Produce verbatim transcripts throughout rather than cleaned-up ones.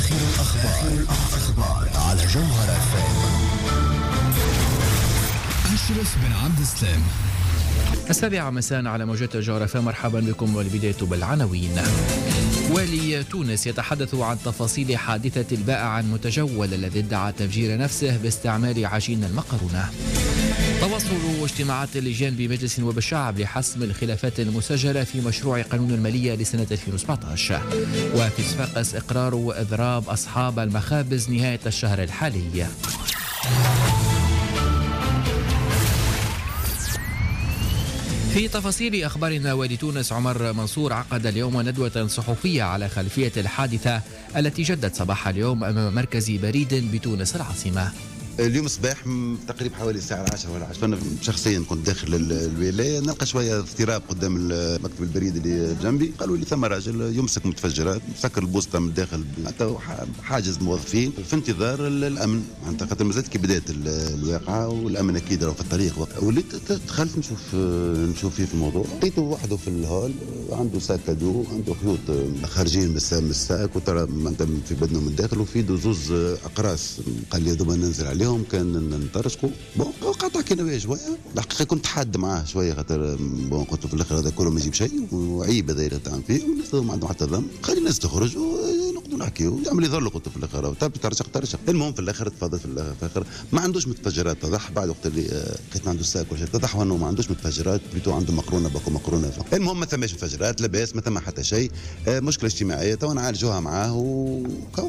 آخر الأخبار على جوهر اف ام. أشرف بن عبد السلام. السابعة مساء على موجات جوهر اف ام. مرحبا بكم، والبداية بالعناوين. والي تونس يتحدث عن تفاصيل حادثة البائع المتجول الذي ادعى تفجير نفسه باستعمال عجين المقرونة. تواصل اجتماعات اللجان بمجلس نواب الشعب لحسم الخلافات المسجلة في مشروع قانون المالية لسنة ألفين وسبعة عشر. وفي صفاقس إقرار وإضراب أصحاب المخابز نهاية الشهر الحالي. في تفاصيل أخبارنا، والي تونس عمر منصور عقد اليوم ندوة صحفية على خلفية الحادثة التي جدت صباح اليوم أمام مركز بريد بتونس العاصمة. اليوم الصباح تقريبا حوالي الساعة عشرة ولا عشرة، أنا شخصيا كنت داخل الولاية نلقى شوية اضطراب قدام مكتب البريد اللي جنبي. قالوا لي ثم راجل يمسك متفجرات، مسكر البوسطة من الداخل، حتى حاجز موظفين في انتظار الأمن. معناتها خاطر مازالت كي بدات الواقعة والأمن أكيد راهو في الطريق. وليت دخلت نشوف نشوف فيه في الموضوع، لقيته وحده في الهول عنده ساكادو، عنده خيوط خارجين من الساك وترى معناتها في بدنه من الداخل، وفي يده زوز أقراص. قال لي دوبا ننزل عليهم كان نطرشقوا. بون قطع كي نوايا شويه، الحقيقه كنت حاد معاه شويه خاطر بون قلت له في الاخر هذا كله ما يجيب شيء وعيب هذا اللي تعمل فيه، والناس ما عندهم حتى ذنب. خلي الناس تخرج ونقعدوا نحكيوا، يعمل يظل قلت له في الاخر ترشق ترشق. المهم في الاخر تفضل في الاخر ما عندوش متفجرات. اتضح بعد وقت اللي لقيت عنده الساك ولا شيء، اتضح انه ما عندوش متفجرات، بيتو عنده مقرونه باكو مقرونه. المهم ما ثماش متفجرات، لاباس ما ثم حتى شيء. مشكله اجتماعيه تو نعالجوها معاه وكاو.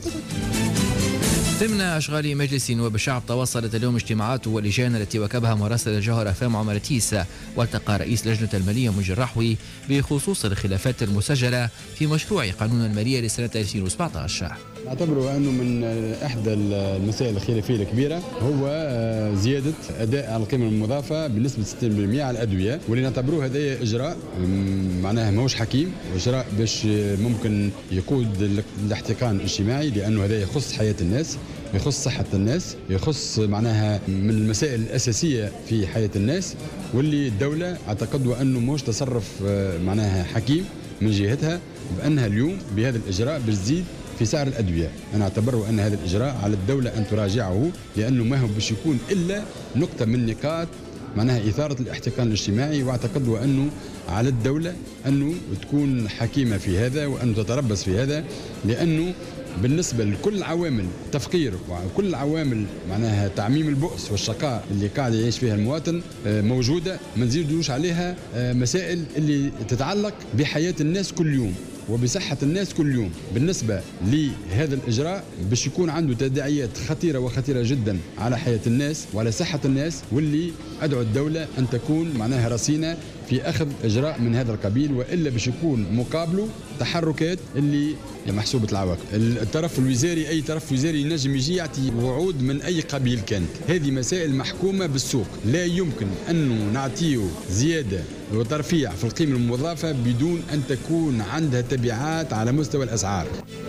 ضمن أشغال مجلس نواب الشعب، تواصلت اليوم اجتماعات واللجان التي وكبها مراسل جوهر اف ام عمر تيس. والتقى رئيس لجنة المالية منجي الرحوي بخصوص الخلافات المسجلة في مشروع قانون المالية لسنة ألفين وسبعة عشر. نعتبره أنه من إحدى المسائل الخلافية الكبيرة هو زيادة أداء على القيمة المضافة بنسبة ستين بالمئة على الأدوية، واللي نعتبروه هذا إجراء معناها ماهوش حكيم، إجراء باش ممكن يقود الاحتقان الاجتماعي، لأنه هذا يخص حياة الناس، يخص صحة الناس، يخص معناها من المسائل الأساسية في حياة الناس، واللي الدولة اعتقد أنه ماهوش تصرف معناها حكيم من جهتها بأنها اليوم بهذا الإجراء بتزيد في سعر الأدوية. أنا أعتبر أن هذا الإجراء على الدولة أن تراجعه، لأنه ما هو باش يكون إلا نقطة من نقاط معناها إثارة الاحتقان الاجتماعي. واعتقد أنه على الدولة أنه تكون حكيمة في هذا وأن تتربص في هذا، لأنه بالنسبة لكل عوامل التفقير وكل عوامل معناها تعميم البؤس والشقاء اللي قاعد يعيش فيها المواطن موجودة، ما نزيدوش عليها مسائل اللي تتعلق بحياة الناس كل يوم وبصحة الناس كل يوم. بالنسبة لهذا الإجراء باش يكون عنده تداعيات خطيرة وخطيرة جدا على حياة الناس وعلى صحة الناس، واللي أدعو الدولة أن تكون معناها رصينة في أخذ إجراء من هذا القبيل، وإلا باش يكون مقابله تحركات اللي محسوبة العواقب. الطرف الوزاري، أي طرف وزاري ينجم يجي يعطي وعود من أي قبيل كانت، هذه مسائل محكومة بالسوق. لا يمكن أنه نعطيه زيادة وترفيع في القيمة المضافة بدون أن تكون عندها تبعات على مستوى الأسعار.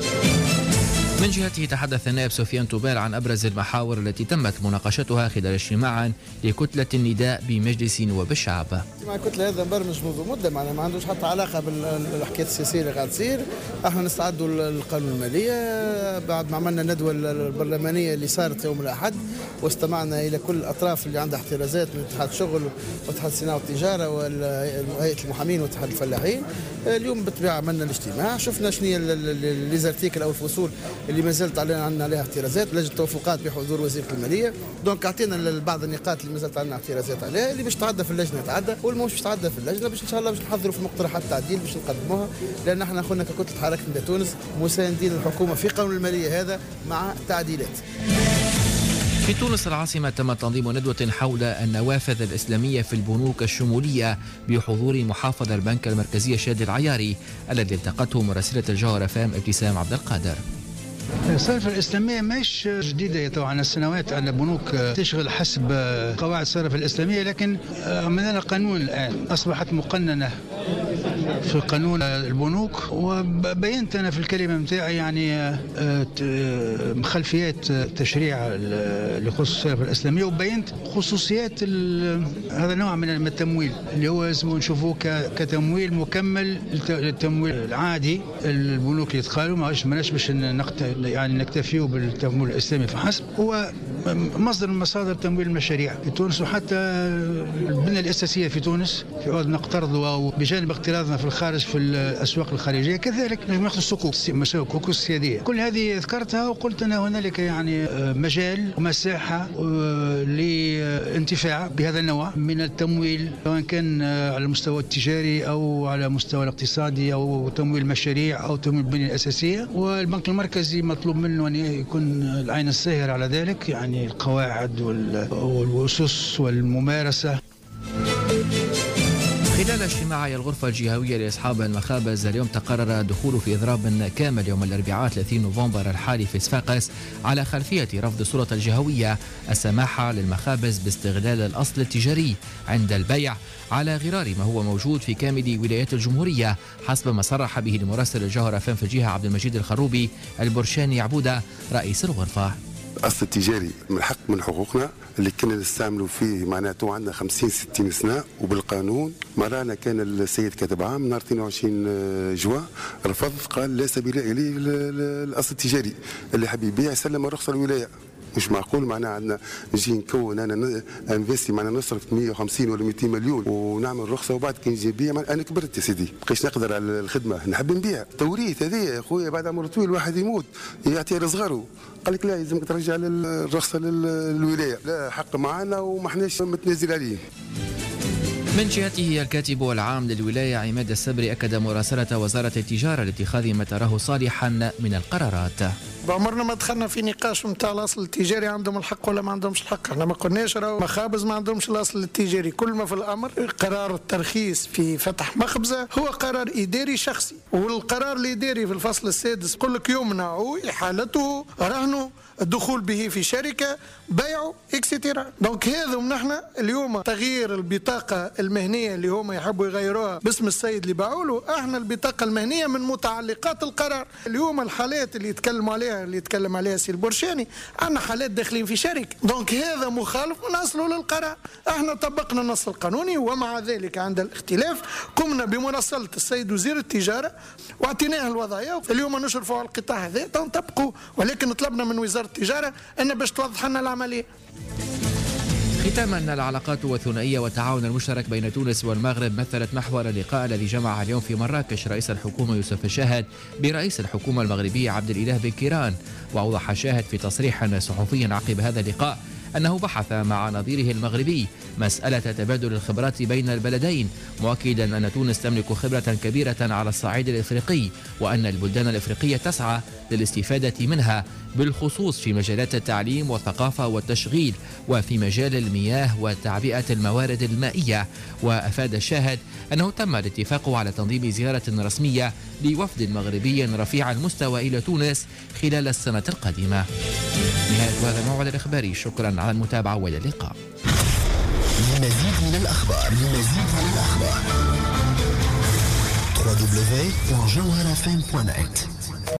من جهته تحدث النائب سفيان توبال عن أبرز المحاور التي تمت مناقشتها خلال اجتماع لكتلة النداء بمجلس نواب الشعب. اجتماع الكتلة هذا مبرمج منذ مدة، معناها ما عندوش حتى علاقة بالحكايات السياسية اللي قاعد تصير. احنا نستعدوا للقانون المالية بعد ما عملنا الندوة البرلمانية اللي صارت يوم الأحد، واستمعنا إلى كل الأطراف اللي عندها احترازات من اتحاد الشغل واتحاد الصناعة والتجارة وهيئة المحامين واتحاد الفلاحين. اليوم بالطبيعة عملنا الاجتماع، شفنا شنو هي ليزارتيكل أو الفصول اللي ما زالت علينا عندنا عليها اعتراضات، لجنه توافقات بحضور وزيره الماليه. دونك اعطينا بعض النقاط اللي ما زالت عندنا اعتراضات عليها، اللي باش تعدى في اللجنه تعدى، واللي مش تعدى في اللجنه باش ان شاء الله باش نحضروا في مقترحات تعديل باش نقدموها، لان احنا اخونا ككتله حركه نداء تونس مساندين الحكومه في قانون الماليه هذا مع تعديلات. في تونس العاصمة تم تنظيم ندوة حول النوافذ الإسلامية في البنوك الشمولية بحضور محافظ البنك المركزي شادي العياري، الذي التقته مراسلة الجوهر اف ام ابتسام عبد القادر. الصرف الإسلامية مش جديدة طبعا، السنوات أن البنوك تشغل حسب قواعد الصرف الإسلامية، لكن عملنا قانون الآن أصبحت مقننة في قانون البنوك، وبينت أنا في الكلمة متاعي يعني خلفيات تشريع اللي يخص الصرافة الإسلامية، وبينت خصوصيات هذا النوع من التمويل اللي هو اسمه نشوفوه كتمويل مكمل للتمويل العادي. البنوك اللي يتقالوا ماش مناش باش يعني نكتفيوا بالتمويل الإسلامي فحسب، هو مصدر من مصادر تمويل المشاريع في تونس، وحتى البنية الأساسية في تونس في عوض نقترض، وبجانب اقتراضنا في الخارج في الأسواق الخارجية كذلك ناخذ الصكوك الصكوك السيادية. كل هذه ذكرتها وقلت أن هنالك يعني مجال ومساحة لانتفاع بهذا النوع من التمويل، سواء كان على المستوى التجاري أو على المستوى الاقتصادي أو تمويل المشاريع أو تمويل البنية الأساسية. والبنك المركزي مطلوب منه أن يكون العين الساهرة على ذلك، يعني القواعد والأسس والممارسة. خلال اجتماعي الغرفة الجهوية لأصحاب المخابز اليوم تقرر الدخول في إضراب كامل يوم الأربعاء ثلاثين نوفمبر الحالي في صفاقس على خلفية رفض السلطة الجهوية السماح للمخابز باستغلال الأصل التجاري عند البيع على غرار ما هو موجود في كامل ولايات الجمهورية، حسب ما صرح به المراسل الجوهرة فم في الجهة عبد المجيد الخروبي البرشاني عبودة رئيس الغرفة. الأصل التجاري من الحق من حقوقنا اللي كنا نستعملوا فيه معناته عندنا خمسين ستين سنة، وبالقانون مرانا كان السيد كاتب عام نهار اثنين وعشرين جوان رفض، قال لا سبيل إليه الأصل التجاري، اللي حبي يبيع يسلم الرخصة الولاية. مش معقول معناها عندنا نجي نكون انا انفستي معنا نصرف مية وخمسين ولا مئتين مليون ونعمل رخصه، وبعد كي نجي نبيع انا كبرت يا سيدي بقيش نقدر على الخدمه، نحب نبيع توريث هذه يا خويا، بعد عمر طويل واحد يموت يعطي لصغاره، قال لك لا لازمك ترجع الرخصه للولايه، لا حق معنا وما احناش متنازل عليه. من جهته الكاتب العام للولاية عماد السبري أكد مراسلة وزارة التجارة لاتخاذ ما تراه صالحا من القرارات. بعمرنا ما دخلنا في نقاش نتاع الاصل التجاري عندهم الحق ولا ما عندهمش الحق، احنا ما قلناش راهو مخابز ما عندهمش الاصل التجاري، كل ما في الامر قرار الترخيص في فتح مخبزه هو قرار اداري شخصي، والقرار الاداري في الفصل السادس يقول لك يمنع حالته رهنه الدخول به في شركه بيعه اكسترا. دونك هذا نحن اليوم تغيير البطاقه المهنيه اللي هما يحبوا يغيروها باسم السيد اللي باعوا له، احنا البطاقه المهنيه من متعلقات القرار. اليوم الحالات اللي يتكلموا عليها اللي يتكلم عليها سي البرشاني، عندنا حالات داخلين في شركه، دونك هذا مخالف من اصله للقرار. احنا طبقنا النص القانوني، ومع ذلك عند الاختلاف قمنا بمراسله السيد وزير التجاره واعطيناه الوضعيه. اليوم نشرفوا على القطاع هذا تنطبقوا، ولكن طلبنا من وزاره التجاره ان باش توضح لنا العمليه. ختاما، العلاقات الثنائية والتعاون المشترك بين تونس والمغرب مثلت محور اللقاء الذي جمع اليوم في مراكش رئيس الحكومة يوسف الشاهد برئيس الحكومة المغربية عبد الإله بن كيران. وأوضح الشاهد في تصريح صحفي عقب هذا اللقاء أنه بحث مع نظيره المغربي مسألة تبادل الخبرات بين البلدين، مؤكدا أن تونس تملك خبرة كبيرة على الصعيد الإفريقي، وأن البلدان الإفريقية تسعى للاستفادة منها، بالخصوص في مجالات التعليم والثقافة والتشغيل، وفي مجال المياه وتعبئة الموارد المائية. وأفاد الشاهد أنه تم الاتفاق على تنظيم زيارة رسمية لوفد مغربي رفيع المستوى إلى تونس خلال السنة القادمة. نهاية هذا الموعد الإخباري، شكرا على المتابعة وإلى اللقاء. للمزيد من الأخبار للمزيد من الأخبار دبليو دبليو دبليو دوت جوهرة إف إم دوت نت.